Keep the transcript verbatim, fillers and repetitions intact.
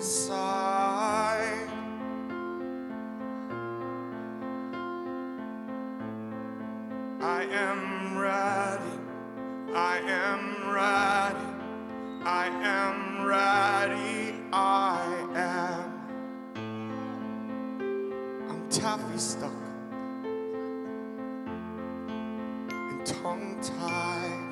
side. I am ready, I am ready, I am ready, I am. I'm taffy stuck and tongue-tied.